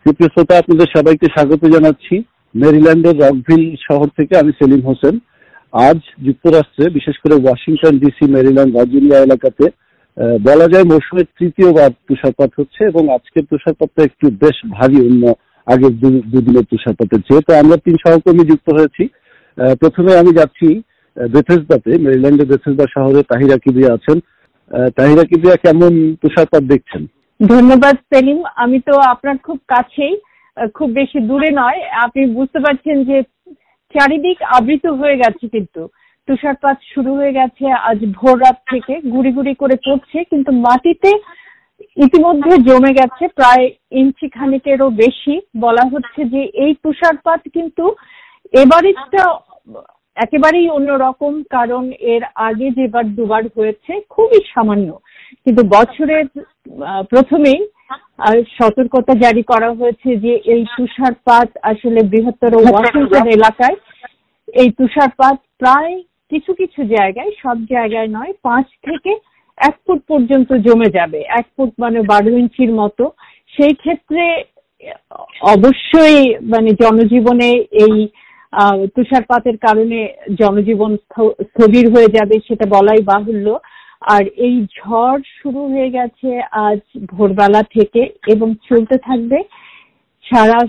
সুপ্রিয় শ্রোতা, আপনাদের সবাইকে স্বাগত জানাচ্ছি মেরিল্যান্ডের রকভিল শহর থেকে। আমি সেলিম হোসেন। আজ যুক্তরাষ্ট্রে, বিশেষ করে ওয়াশিংটন ডিসি, মেরিল্যান্ড, ভার্জিনিয়া এলাকাতে বলা যায় মৌসুমের তৃতীয়বার তুষারপাত হচ্ছে এবং আজকের তুষারপাতটা একটু বেশ ভারী অন্য আগের দুদিনের তুষারপাতের চেয়ে। তো আমরা 3 সহকর্মী যুক্ত হয়েছি। প্রথমে আমি যাচ্ছি বেথেসদাতে, মেরিল্যান্ডের বেথেসদা শহরে তাহিরা কিবরিয়া আছেন। তাহিরা কিবরিয়া, কেমন তুষারপাত দেখছেন? ধন্যবাদ সেলিম। আমি তো আপনার খুব কাছেই, খুব বেশি দূরে নয়। আপনি বুঝতে পারছেন যে চারিদিক আবৃত হয়ে গেছে, কিন্তু তুষারপাত শুরু হয়ে গেছে আজ ভোর রাত থেকে, গুড়ি গুড়ি করে পড়ছে, কিন্তু মাটিতে ইতিমধ্যে জমে গেছে প্রায় ইঞ্চি খানিকেরও বেশি। বলা হচ্ছে যে এই তুষারপাত কিন্তু এবারেরটা একেবারেই অন্যরকম, কারণ এর আগে যেবার দুবার হয়েছে খুবই সামান্য, কিন্তু বছরের প্রথমেই সতর্কতা জারি করা হয়েছে যে এই তুষারপাত আসলে বৃহত্তর ওয়াশিংটন এলাকায় এই তুষারপাত প্রায় কিছু কিছু জায়গায়, সব জায়গায় নয়, 5 থেকে 1 ফুট পর্যন্ত জমে যাবে। 1 ফুট মানে 12 ইঞ্চির মতো। সেই ক্ষেত্রে অবশ্যই জনজীবনে এই তুষারপাতের কারণে জনজীবন স্থবির হয়ে যাবে, সেটা বলাই বাহুল্য। আর এই ঝড় শুরু হয়ে গেছে আজ ভোরবেলা থেকে এবং চলতে থাকবে সারা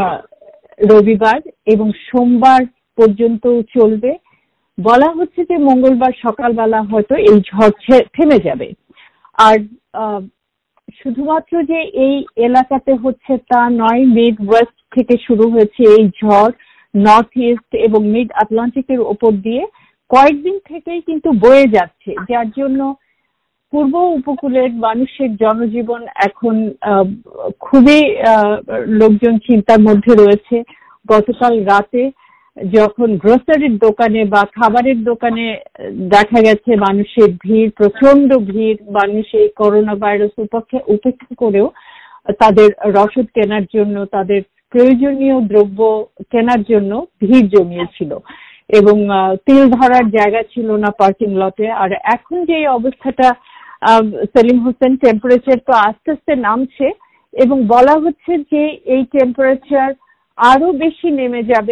রবিবার এবং সোমবার পর্যন্ত চলবে। বলা হচ্ছে যে মঙ্গলবার সকালবেলা হয়তো এই ঝড় থেমে যাবে। আর শুধুমাত্র যে এই এলাকাতে হচ্ছে তা নয়, মিড ওয়েস্ট থেকে শুরু হয়েছে এই ঝড়, নর্থ ইস্ট এবং মিড আটলান্টিকের ওপর দিয়ে কয়েকদিন থেকেই কিন্তু বয়ে যাচ্ছে, যার জন্য পূর্ব উপকূলের মানুষের জনজীবন এখন খুবই লোকজন চিন্তার মধ্যে রয়েছে। গতকাল রাতে যখন গ্রোসারির দোকানে বা খাবারের দোকানে দেখা গেছে মানুষের ভিড়, প্রচন্ড ভিড়, মানুষ এই করোনা ভাইরাস উপেক্ষা করেও তাদের রসদ কেনার জন্য, তাদের প্রয়োজনীয় দ্রব্য কেনার জন্য ভিড় জমিয়েছিল এবং তেল ধরার জায়গা ছিল না পার্কিং লটে। আর এখন যে অবস্থাটা সেলিম হোসেন, টেম্পারেচার তো আস্তে আস্তে নামছে এবং বলা হচ্ছে যে এই টেম্পারেচার আরো বেশি নেমে যাবে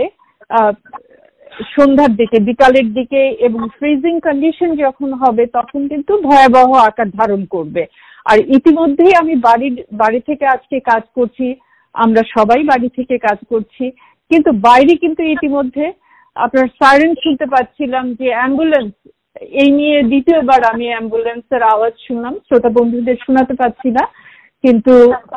সন্ধ্যার দিকে, বিকালের দিকে, এবং ফ্রিজিং কন্ডিশন যখন হবে তখন কিন্তু ভয়াবহ আকার ধারণ করবে। আর ইতিমধ্যেই আমি বাড়ি থেকে আজকে কাজ করছি, আমরা সবাই বাড়ি থেকে কাজ করছি, কিন্তু বাইরে কিন্তু ইতিমধ্যে আপনার সাইরেন শুনতে পাচ্ছিলাম যে অ্যাম্বুলেন্স, এই নিয়ে দ্বিতীয়বার আমি অ্যাম্বুলেন্সের আওয়াজ শুনলাম। শ্রোতা বন্ধুদের শোনাতে পারছি না, কিন্তু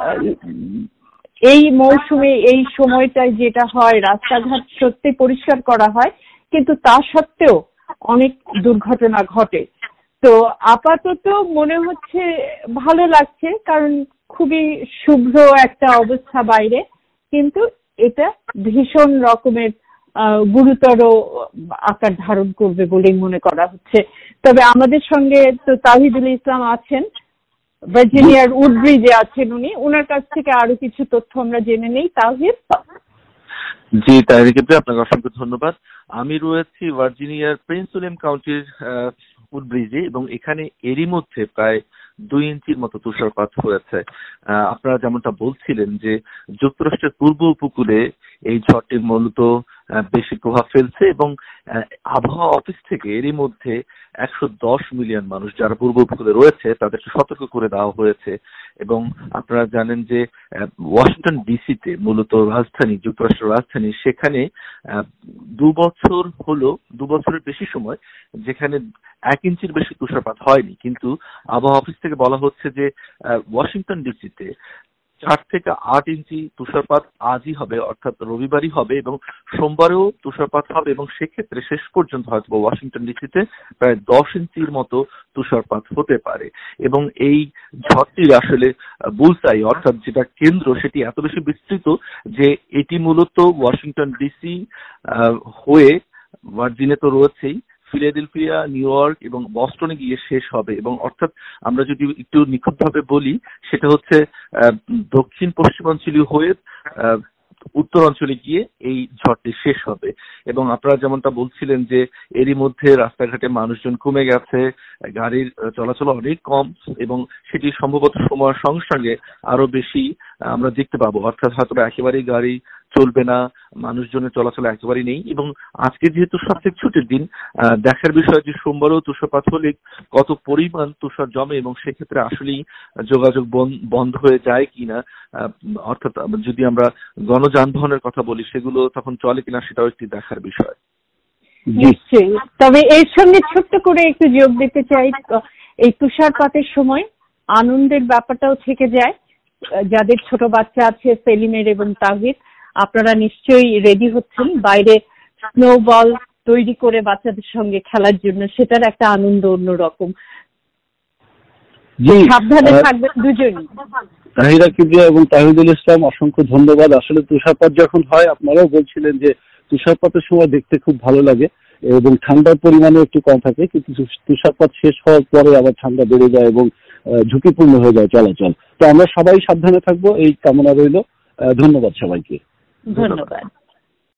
এই মৌসুমে এই সময়টায় যেটা হয়, রাস্তাঘাট সত্যি পরিষ্কার করা হয়, কিন্তু তা সত্ত্বেও অনেক দুর্ঘটনা ঘটে। তো আপাতত মনে হচ্ছে ভালো লাগছে, কারণ খুবই শুভ্র একটা অবস্থা বাইরে, কিন্তু এটা ভীষণ রকমের গুরুতর আকার ধারণ করবে বলেই মনে করা হচ্ছে। তবে আমাদের সঙ্গে তো তাহিদুল ইসলাম আছেন, ভার্জিনিয়ার উডব্রিজে আছেন উনি, ওনার কাছ থেকে আরো কিছু তথ্য আমরা জেনে নেই। তাহিদ? জি, তাহির ক্ষেত্রে আপনাকে অসংখ্য ধন্যবাদ। আমি রয়েছি ভার্জিনিয়ার প্রিন্স উইলিয়াম কাউন্টির উডব্রিজে এবং এখানে এরই মধ্যে প্রায় 2 ইঞ্চির মতো তুষারপাত হয়েছে। আপনারা যেমনটা বলছিলেন যে যুক্তরাষ্ট্রের পূর্ব উপকূলে এই ঝড়টি মূলত বেশি প্রভাব ফেলছে এবং আবহাওয়া অফিস থেকে এরই মধ্যে 110 মিলিয়ন মানুষ যারা পূর্ব উপকূলে রয়েছে তাদেরকে সতর্ক করে দেওয়া হয়েছে। এবং আপনারা জানেন যে ওয়াশিংটন ডিসিতে, মূলত রাজধানী, যুক্তরাষ্ট্রের রাজধানী, সেখানে 2 বছরের বেশি সময় যেখানে 1 ইঞ্চির বেশি তুষারপাত হয়নি, কিন্তু আবহাওয়া অফিস থেকে বলা হচ্ছে যে ওয়াশিংটন ডিসিতে 4 থেকে 8 ইঞ্চি তুষারপাত আজই হবে, অর্থাৎ রবিবারই হবে, এবং সোমবারেও তুষারপাত হবে এবং সেক্ষেত্রে শেষ পর্যন্ত হয়তো ওয়াশিংটন ডিসিতে প্রায় 10 ইঞ্চির মতো তুষারপাত হতে পারে। এবং এই ঝড়টির আসলে বুলসাই, অর্থাৎ যেটা কেন্দ্র, সেটি এত বেশি বিস্তৃত যে এটি মূলত ওয়াশিংটন ডিসি হয়ে ভার্জিনিয়া তো রয়েছেই, ফিলাডেলফিয়া, নিউ ইয়র্ক এবং বস্টনে গিয়ে শেষ হবে। এবং অর্থাৎ আমরা যদি একটু নিখুঁতভাবে বলি, সেটা হচ্ছে দক্ষিণ পশ্চিমাঞ্চলীয় হয়ে উত্তরাঞ্চলে গিয়ে এই ঝড়টি শেষ হবে। এবং আপনারা যেমনটা বলছিলেন যে এরই মধ্যে রাস্তাঘাটে মানুষজন কমে গেছে, গাড়ির চলাচল অনেক কম, এবং সেটি সম্ভবত সময়ের সঙ্গে সঙ্গে আরো বেশি আমরা দেখতে পাবো। অর্থাৎ হয়তো একেবারেই গাড়ি চলবে না, মানুষজনের চলাচল একেবারেই নেই। এবং আজকে যেহেতু সবচেয়ে ছুটির দিন, দেখার বিষয় যে সোমবারও তুষারপাত হলে কত পরিমাণ তুষার জমে এবং সেক্ষেত্রে আসলেই যোগাযোগ বন্ধ হয়ে যায় কিনা, অর্থাৎ যদি আমরা গণযানবাহনের কথা বলি সেগুলো তখন চলে কিনা সেটাও একটি দেখার বিষয়। নিশ্চয়ই। তবে এর সঙ্গে ছোট্ট করে একটু যোগ দিতে চাই, এই তুষারপাতের সময় আনন্দের ব্যাপারটাও থেকে যায়। যাদের ছোট বাচ্চা আছে, সেলিমের এবং তাহিদ, আপনারা নিশ্চয়ই রেডি হচ্ছেন বাইরে স্নোবল তৈরি করে বাচ্চাদের সঙ্গে খেলার জন্য, সেটার একটা আনন্দ অন্যরকম। সাবধানে থাকবেন দুজনই। তাহিরা কিবরিয়া এবং তাহিদুল ইসলাম, অসংখ্য ধন্যবাদ। আসলে তুষারপাত যখন হয়, আপনারাও বলছিলেন যে তুষারপাতের সময় দেখতে খুব ভালো লাগে এবং ঠান্ডার পরিমাণও একটু কম থাকে, কিন্তু তুষারপাত শেষ হওয়ার পরে আবার ঠান্ডা বেড়ে যায় এবং ঝুঁকিপূর্ণ হয়ে যায় চলাচল। তো আমরা সবাই সাবধানে থাকবো এই কামনা রইল। ধন্যবাদ সবাইকে। ধন্যবাদ।